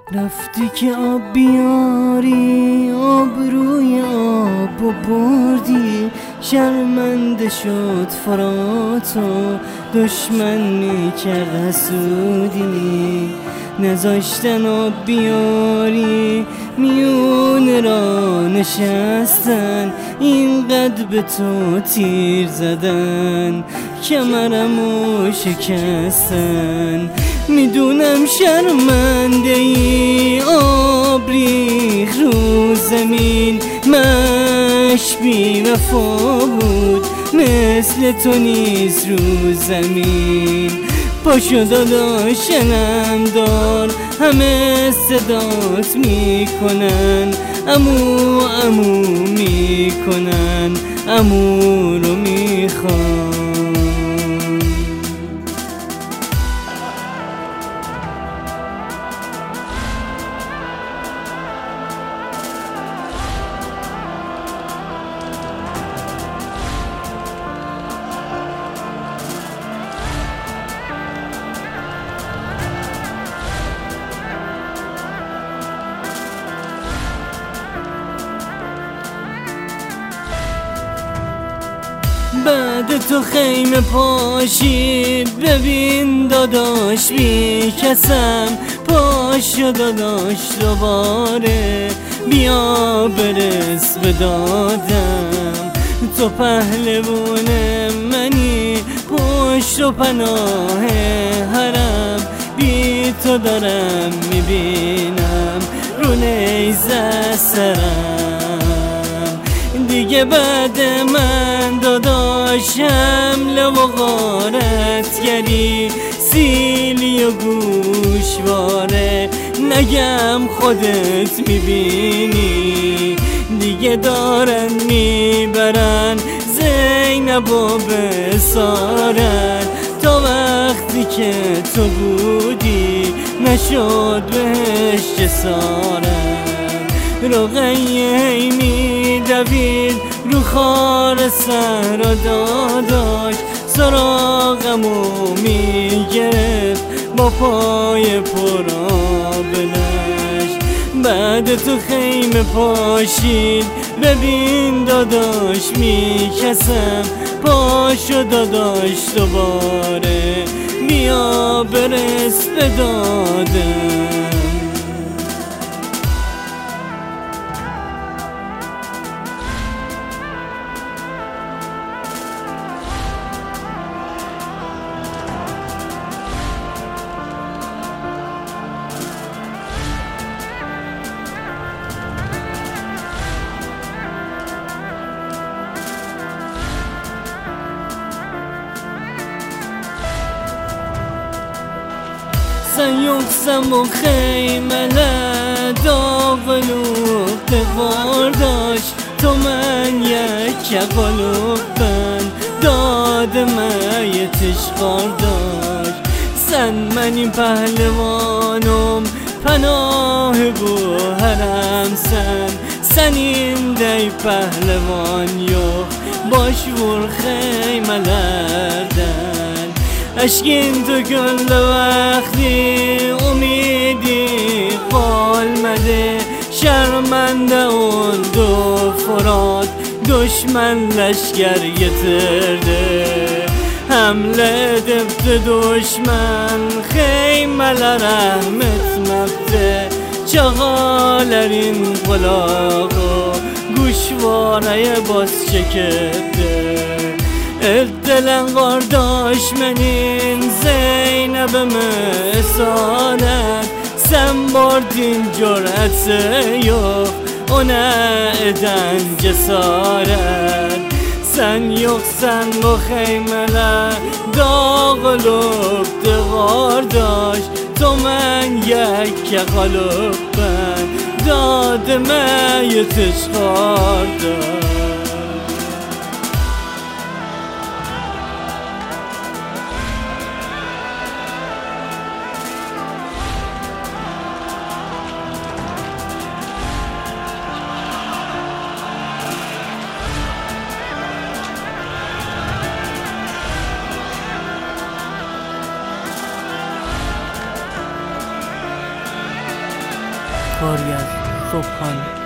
رفتی که آب بیاری آبروی آب و بردی، شرمنده شد فرات و دشمنی که حسودی. نذاشتن آب بیاری میون را نشستن، اینقدر به تو تیر زدن کمرمو شکستن. میدونم شرمنده ای آب ریخ رو زمین، مش بی وفا بود مثل تو نیست رو زمین. پاشو داداش شنم دار، همه صدات میکنن، عمو عمو میکنن، عمو رو میخوان. بعد تو خیمه پاشید، ببین داداش بی کسم، پاشو داداش دوباره بیا برس به دادم. تو پهلوون منی، پشت و پناه حرم، بی تو دارم میبینم رو نیزه سرم. دیگه بعد من داداش حمله و غارتگری، سیلی و گوشواره نگم خودت میبینی. دیگه دارن میبرن زینب و بسارن، تا وقتی که تو بودی نشد بهش جسارت. رقیه میدوید رو خار سر و داداش، سراغمو میگرفت با پای پرآبلش. بعد تو خیمه پاشید، ببین داداش میکسم، پاشو داداش دوباره بیا برس به دادم. Sen yoksam o خیمه داغلوب قارداش، تو من یک قلوبن دادم یتش قارداش. Sen benim pehlivanım, pənah bu hərəm sən. Sənin dey pəhlivan yox, baş vur xeymələrdən. Əşkin töküldü vəxti, umidi qalmadı. Şərməndə oldu Fırat, düşmən leşker getirdi. Həmlə edibdi düşmən, xeymələrə etməkdi. Çağalərin qulağı, quşvaraya bas çəkibdi. Evdələn qardaş mənim, Zeynəbimi esanət. Sən bardin cürəti yox, ona edən cəsarət. Sen yoksan bu xeymələr dağılıbdı qardaş. To mən yekə qalıb mən, dadımə yetiş qardaş. باری از صبحان